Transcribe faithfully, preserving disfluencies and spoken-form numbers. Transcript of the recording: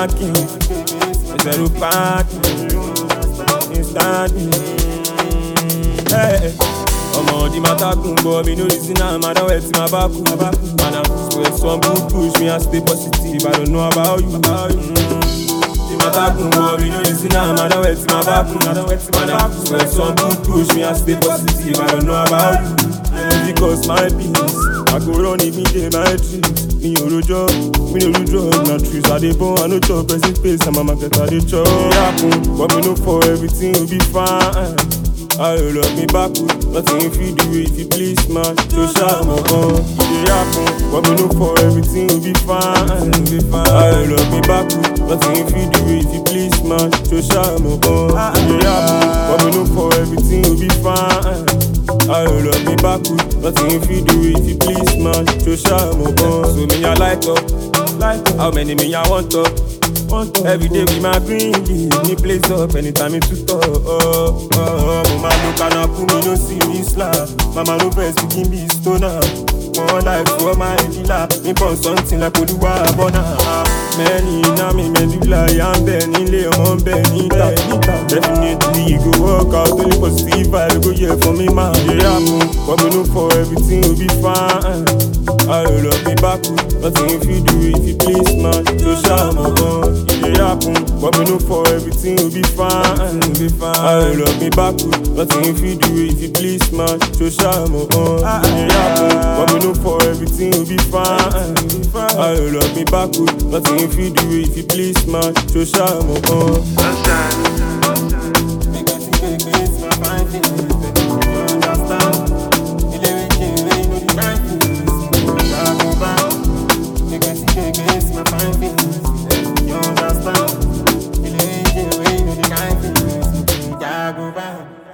parking. Zero parking. Instantly. Hey. Omo, the matter gun, but me no reason I'm mad at wet my back. Man, I swear some good push me and stay positive. I don't know about you. About you. The matter gun, but me no reason I'm mad at wet my back. Man, I swear some good push me and stay positive. I don't know about you. Because my peace, I go run it, me day my trees. Me no job, me no do drugs, not trees. I dey born, I no chop, person face, I'm a market, I dey chop. It happen, but me no for everything will be fine. I love me back, nothing if you do it, if you please, man. So shine my gun. It happen, but me no for everything will be fine. I love me back, nothing if you do it, if you please, man. So shine my gun. It happen, but me no for everything will be fine. I love me back, nothing if you do it, if you please, man. So shine my gun. So me I light up, how many me I want up? Every day with my green leaf, me place up anytime me to talk. Oh, oh, oh, mama look and I put me no serious life. Mama no best speaking be stoner. More life for my dealer. Me born something like Oluwa Abona. Many na me medulla, I'm Benny, lay on Benny. Definitely you go work out, only positive vibe go here for me, man. Yeah, happen, but me know for everything will be fine. I love me back, nothing if you do it, if you please, man. So shine my gun. It happen, but me know for everything will be fine. Be fine. I love me back, nothing if you do it, if you please, man. So shine my gun. It happen, but me know for everything will be fine. I love me back, nothing if you do it, if you please, man. So shine my gun. Go back.